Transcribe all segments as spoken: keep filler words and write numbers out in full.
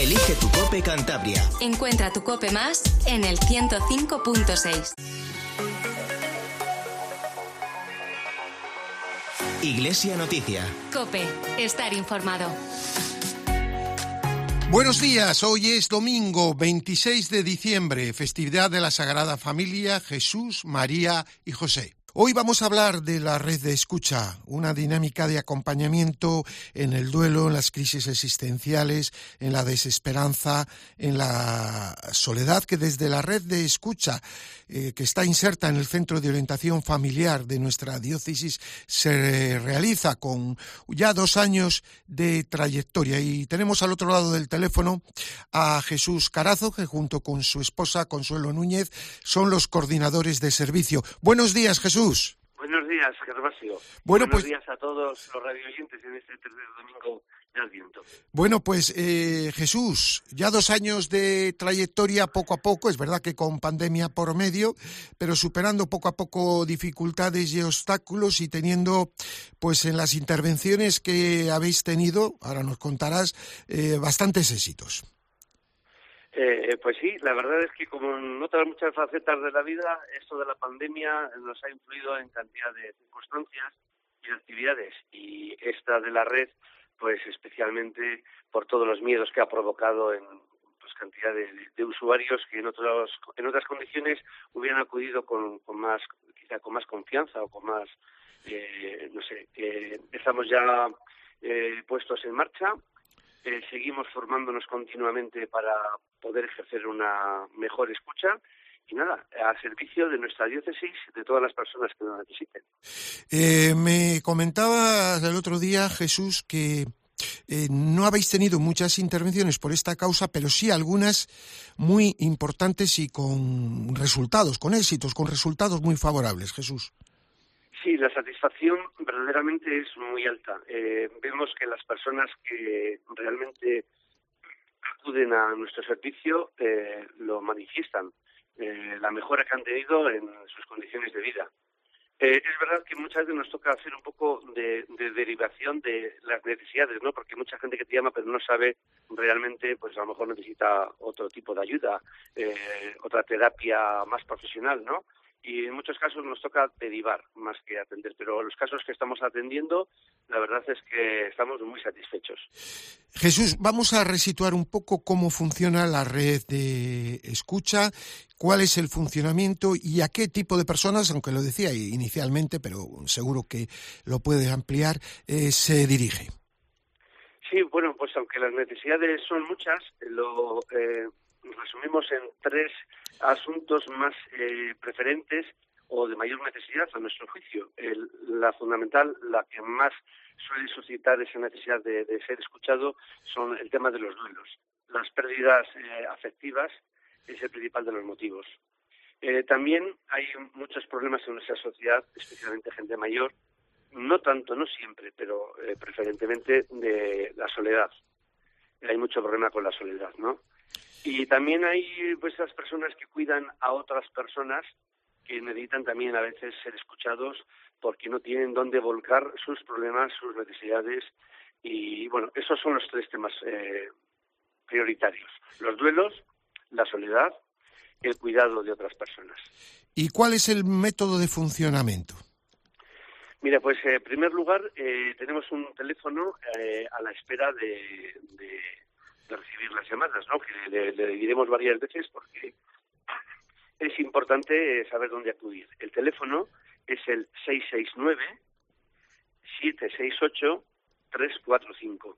Elige tu COPE Cantabria. Encuentra tu COPE más en el ciento cinco punto seis. Iglesia Noticia. COPE. Estar informado. Buenos días, hoy es domingo veintiséis de diciembre, festividad de la Sagrada Familia, Jesús, María y José. Hoy vamos a hablar de la red de escucha, una dinámica de acompañamiento en el duelo, en las crisis existenciales, en la desesperanza, en la soledad, que desde la red de escucha, eh, que está inserta en el Centro de Orientación Familiar de nuestra diócesis, se realiza con ya dos años de trayectoria. Y tenemos al otro lado del teléfono a Jesús Carazo, que junto con su esposa Consuelo Núñez son los coordinadores de servicio. Buenos días, Jesús. Buenos días, Gervasio. Bueno, Buenos pues, días a todos los radioyentes en este tercer domingo de Adviento. Bueno, pues eh, Jesús, ya dos años de trayectoria poco a poco, es verdad que con pandemia por medio, pero superando poco a poco dificultades y obstáculos y teniendo, pues en las intervenciones que habéis tenido, ahora nos contarás, eh, bastantes éxitos. Eh, pues sí, la verdad es que como en otras muchas facetas de la vida, esto de la pandemia nos ha influido en cantidad de circunstancias y de actividades, y esta de la red, pues especialmente por todos los miedos que ha provocado en pues cantidad de, de usuarios que en otros en otras condiciones hubieran acudido con, con más, quizá con más confianza o con más, eh, no sé, eh, estamos ya eh, puestos en marcha. Eh, seguimos formándonos continuamente para poder ejercer una mejor escucha y nada, a servicio de nuestra diócesis, de todas las personas que lo necesiten. Eh, me comentabas el otro día, Jesús, que eh, no habéis tenido muchas intervenciones por esta causa, pero sí algunas muy importantes y con resultados, con éxitos, con resultados muy favorables, Jesús. Sí, la satisfacción verdaderamente es muy alta. Eh, vemos que las personas que realmente acuden a nuestro servicio eh, lo manifiestan, eh, la mejora que han tenido en sus condiciones de vida. Eh, es verdad que muchas veces nos toca hacer un poco de, de derivación de las necesidades, ¿no? Porque mucha gente que te llama pero no sabe realmente, pues a lo mejor necesita otro tipo de ayuda, eh, otra terapia más profesional, ¿no? Y en muchos casos nos toca derivar más que atender, pero los casos que estamos atendiendo, la verdad es que estamos muy satisfechos. Jesús, vamos a resituar un poco cómo funciona la red de escucha, cuál es el funcionamiento y a qué tipo de personas, aunque lo decía inicialmente, pero seguro que lo puede ampliar, eh, se dirige. Sí, bueno, pues aunque las necesidades son muchas, lo eh, resumimos en tres asuntos más eh, preferentes o de mayor necesidad a nuestro juicio. El, la fundamental, la que más suele suscitar esa necesidad de, de ser escuchado, son el tema de los duelos. Las pérdidas eh, afectivas es el principal de los motivos. Eh, también hay muchos problemas en nuestra sociedad, especialmente gente mayor, no tanto, no siempre, pero eh, preferentemente de la soledad. Hay mucho problema con la soledad, ¿no? Y también hay pues esas personas que cuidan a otras personas que necesitan también a veces ser escuchados porque no tienen dónde volcar sus problemas, sus necesidades. Y bueno, esos son los tres temas eh, prioritarios: los duelos, la soledad y el cuidado de otras personas. ¿Y cuál es el método de funcionamiento? Mira, pues en primer lugar eh, tenemos un teléfono eh, a la espera de, de, de recibir las llamadas, ¿no? Que le, le diremos varias veces porque es importante saber dónde acudir. El teléfono es el seis seis nueve, siete seis ocho, tres cuatro cinco.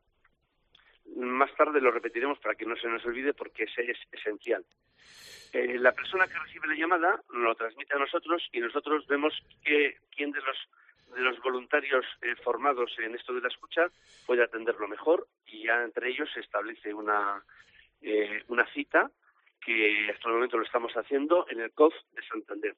Más tarde lo repetiremos para que no se nos olvide porque ese es esencial. Eh, la persona que recibe la llamada nos lo transmite a nosotros y nosotros vemos que quién de los de los voluntarios eh, formados en esto de la escucha puede atenderlo mejor, y ya entre ellos se establece una eh, una cita que hasta el momento lo estamos haciendo en el C O F de Santander.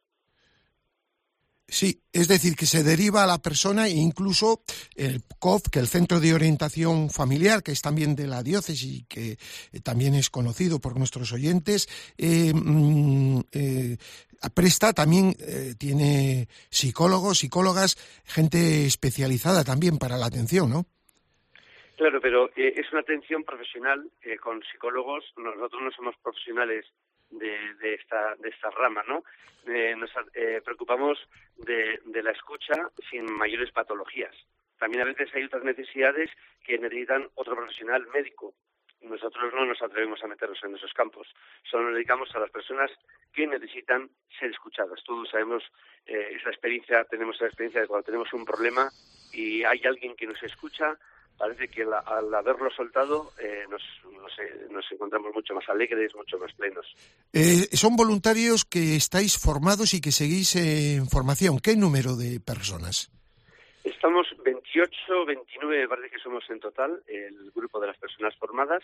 Sí, es decir, que se deriva a la persona e incluso el C O F, que el Centro de Orientación Familiar, que es también de la diócesis y que eh, también es conocido por nuestros oyentes, eh, eh, presta también, eh, tiene psicólogos, psicólogas, gente especializada también para la atención, ¿no? Claro, pero eh, es una atención profesional eh, con psicólogos. Nosotros no somos profesionales de, de esta de esta rama, ¿no? Eh, nos eh, preocupamos de, de la escucha sin mayores patologías. También a veces hay otras necesidades que necesitan otro profesional médico. Nosotros no nos atrevemos a meternos en esos campos. Solo nos dedicamos a las personas que necesitan ser escuchadas. Todos sabemos eh, esa experiencia, tenemos esa experiencia de cuando tenemos un problema y hay alguien que nos escucha, parece que la, al haberlo soltado eh, nos, nos, nos encontramos mucho más alegres, mucho más plenos. Eh, son voluntarios que estáis formados y que seguís en formación. ¿Qué número de personas? Estamos veintiocho, veintinueve, me parece que somos en total, el grupo de las personas formadas,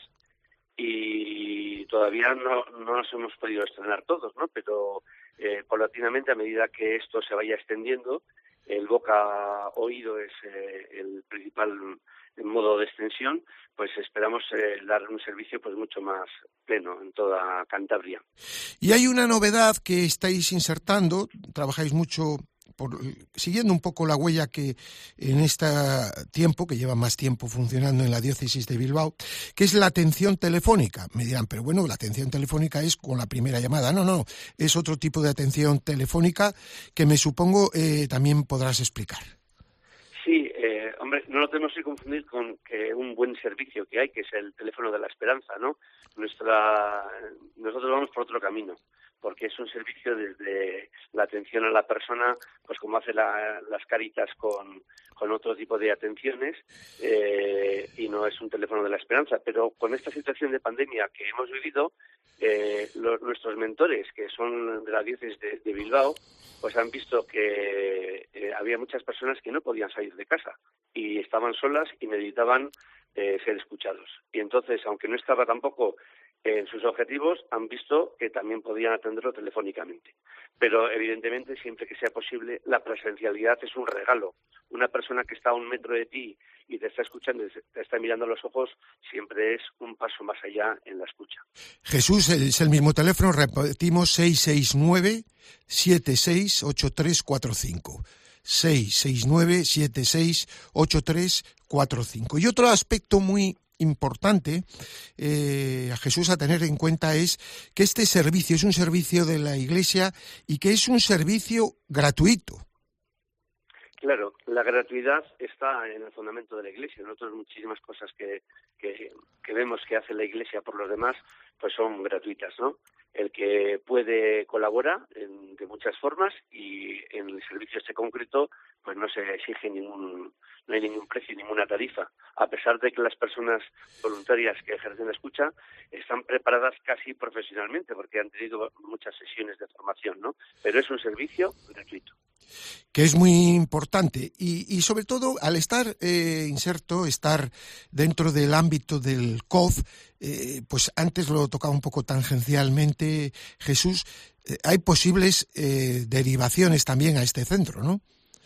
y todavía no, no nos hemos podido estrenar todos, ¿no? Pero eh, paulatinamente, a medida que esto se vaya extendiendo, el boca-oído es eh, el principal modo de extensión, pues esperamos eh, dar un servicio pues mucho más pleno en toda Cantabria. Y hay una novedad que estáis insertando, trabajáis mucho por, siguiendo un poco la huella que en este tiempo, que lleva más tiempo funcionando en la diócesis de Bilbao, que es la atención telefónica. Me dirán, pero bueno, la atención telefónica es con la primera llamada. No, no, es otro tipo de atención telefónica que me supongo eh, también podrás explicar. Sí, eh, hombre, no lo tenemos que confundir con que un buen servicio que hay, que es el teléfono de la esperanza, ¿no? Nuestra, nosotros vamos por otro camino, porque es un servicio desde la atención a la persona, pues como hace la, las Cáritas con, con otro tipo de atenciones, eh, y no es un teléfono de la esperanza. Pero con esta situación de pandemia que hemos vivido, eh, los, nuestros mentores, que son de la diócesis de, de Bilbao, pues han visto que eh, había muchas personas que no podían salir de casa y estaban solas y necesitaban eh, ser escuchados. Y entonces, aunque no estaba tampoco en sus objetivos, han visto que también podían atenderlo telefónicamente. Pero evidentemente, siempre que sea posible, la presencialidad es un regalo. Una persona que está a un metro de ti y te está escuchando y te está mirando a los ojos, siempre es un paso más allá en la escucha. Jesús, es el mismo teléfono, repetimos, seis seis nueve, siete seis ocho tres cuatro cinco. seis seis nueve, siete seis ocho tres cuatro cinco. Y otro aspecto muy importante eh, a Jesús a tener en cuenta es que este servicio es un servicio de la Iglesia y que es un servicio gratuito. Claro, la gratuidad está en el fundamento de la Iglesia. Nosotros muchísimas cosas que, que, que vemos que hace la Iglesia por los demás, pues son gratuitas, ¿no? El que puede colabora en, de muchas formas, y en el servicio este concreto pues no se exige ningún, no hay ningún precio, ninguna tarifa, a pesar de que las personas voluntarias que ejercen la escucha están preparadas casi profesionalmente, porque han tenido muchas sesiones de formación, ¿no? Pero es un servicio gratuito. Que es muy importante y, y sobre todo al estar eh, inserto, estar dentro del ámbito del C O F, eh, pues antes lo tocaba un poco tangencialmente Jesús, eh, hay posibles eh, derivaciones también a este centro, ¿no?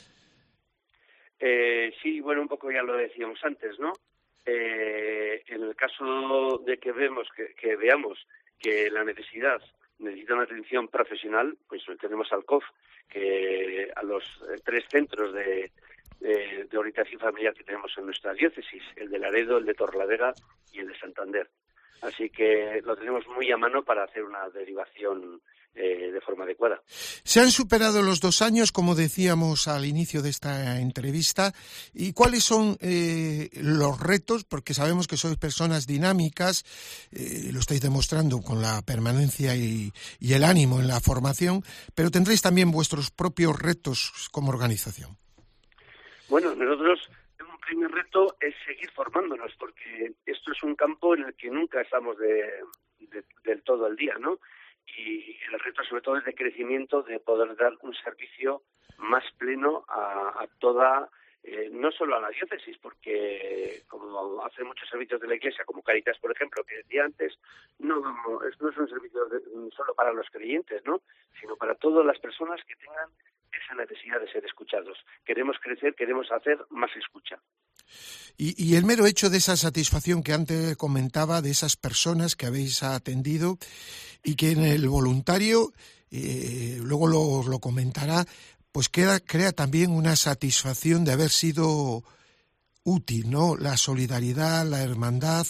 Eh, sí, bueno, un poco ya lo decíamos antes, ¿no? Eh, en el caso de que vemos que, que veamos que la necesidad necesita una atención profesional, pues tenemos al C O F, que a los tres centros de, de, de orientación familiar que tenemos en nuestra diócesis, el de Laredo, el de Torrelavega y el de Santander. Así que lo tenemos muy a mano para hacer una derivación eh, de forma adecuada. Se han superado los dos años, como decíamos al inicio de esta entrevista. ¿Y cuáles son eh, los retos? Porque sabemos que sois personas dinámicas, eh, lo estáis demostrando con la permanencia y, y el ánimo en la formación, pero tendréis también vuestros propios retos como organización. Bueno, nosotros... un primer reto es seguir formándonos, porque esto es un campo en el que nunca estamos de, de, del todo al día, ¿no? Y el reto sobre todo es de crecimiento, de poder dar un servicio más pleno a, a toda, eh, no solo a la diócesis, porque como hace muchos servicios de la Iglesia, como Cáritas, por ejemplo, que decía antes, no, no, esto no es un servicio de, solo para los creyentes, ¿no? Sino para todas las personas que tengan esa necesidad de ser escuchados. Queremos crecer, queremos hacer más escucha. Y, y el mero hecho de esa satisfacción que antes comentaba, de esas personas que habéis atendido y que en el voluntario, eh, luego lo, lo comentará, pues queda, crea también una satisfacción de haber sido útil, ¿no? La solidaridad, la hermandad,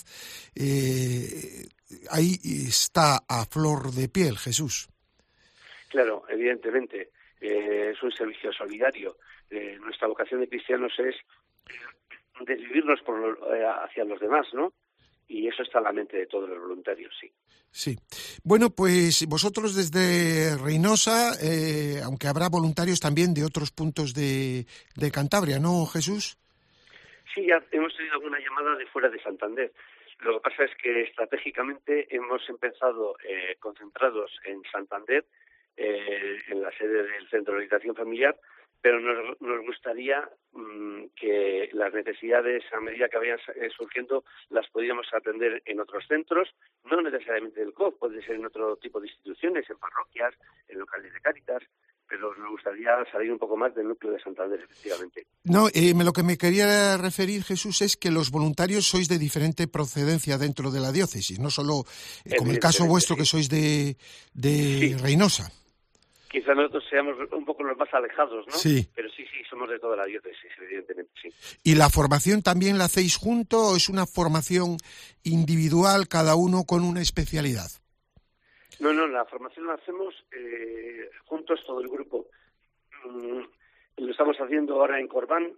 eh, ahí está a flor de piel, Jesús. Claro, evidentemente, eh, es un servicio solidario. Eh, nuestra vocación de cristianos es desvivirnos por lo, eh, hacia los demás, ¿no? Y eso está en la mente de todos los voluntarios, sí. Sí. Bueno, pues vosotros desde Reynosa, eh, aunque habrá voluntarios también de otros puntos de, de Cantabria, ¿no, Jesús? Sí, ya hemos tenido alguna llamada de fuera de Santander. Lo que pasa es que estratégicamente hemos empezado eh, concentrados en Santander, eh, en la sede del Centro de Orientación Familiar, pero nos, nos gustaría mmm, que las necesidades, a medida que vayan eh, surgiendo, las podíamos atender en otros centros, no necesariamente del C O F, puede ser en otro tipo de instituciones, en parroquias, en locales de Cáritas, pero nos gustaría salir un poco más del núcleo de Santander, efectivamente. No, eh, lo que me quería referir, Jesús, es que los voluntarios sois de diferente procedencia dentro de la diócesis, no solo, eh, como el caso vuestro, sí, que sois de, de sí. Reynosa. Quizá nosotros seamos un poco los más alejados, ¿no? Sí. Pero sí, sí, somos de toda la diócesis, evidentemente, sí. ¿Y la formación también la hacéis junto o es una formación individual, cada uno con una especialidad? No, no, la formación la hacemos eh, juntos todo el grupo. Mm, lo estamos haciendo ahora en Corbán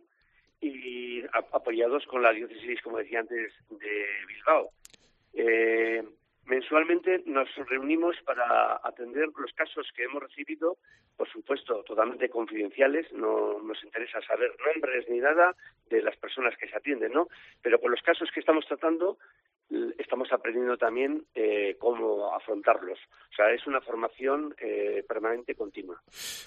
y a, apoyados con la diócesis, como decía antes, de Bilbao. Eh, mensualmente nos reunimos para atender los casos que hemos recibido, por supuesto, totalmente confidenciales. No nos interesa saber nombres ni nada de las personas que se atienden, ¿no? Pero con los casos que estamos tratando, estamos aprendiendo también eh, cómo afrontarlos. O sea, es una formación eh, permanente continua.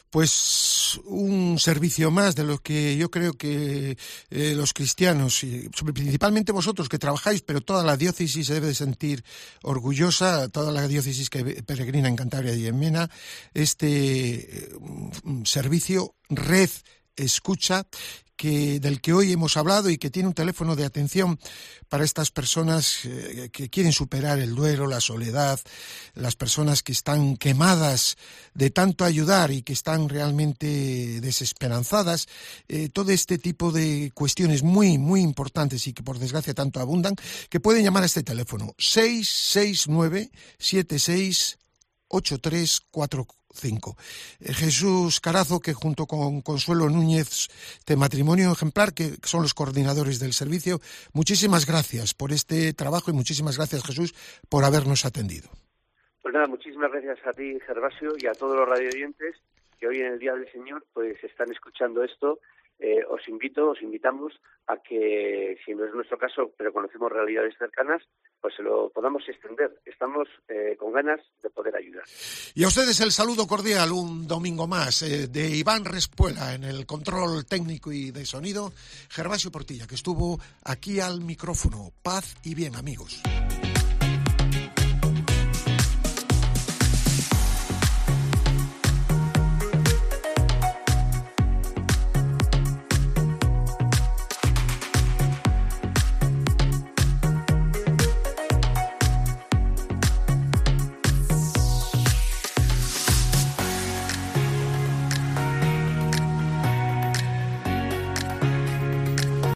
Pues un servicio más de lo que yo creo que eh, los cristianos, y principalmente vosotros que trabajáis, pero toda la diócesis se debe de sentir orgullosa, toda la diócesis que peregrina en Cantabria y en Mena, este eh, servicio Red Escucha, que del que hoy hemos hablado y que tiene un teléfono de atención para estas personas eh, que quieren superar el duelo, la soledad, las personas que están quemadas de tanto ayudar y que están realmente desesperanzadas, eh, todo este tipo de cuestiones muy, muy importantes y que por desgracia tanto abundan, que pueden llamar a este teléfono seis seis nueve siete seis ocho tres cuatro cinco. Eh, Jesús Carazo, que junto con Consuelo Núñez de Matrimonio Ejemplar, que son los coordinadores del servicio, muchísimas gracias por este trabajo y muchísimas gracias, Jesús, por habernos atendido. Pues nada, muchísimas gracias a ti, Gervasio, y a todos los radioyentes que hoy en el Día del Señor pues están escuchando esto. Eh, os invito, os invitamos a que, si no es nuestro caso, pero conocemos realidades cercanas, pues se lo podamos extender. Estamos eh, con ganas de poder ayudar. Y a ustedes el saludo cordial, un domingo más, eh, de Iván Respuela en el control técnico y de sonido, Gervasio Portilla, que estuvo aquí al micrófono. Paz y bien, amigos.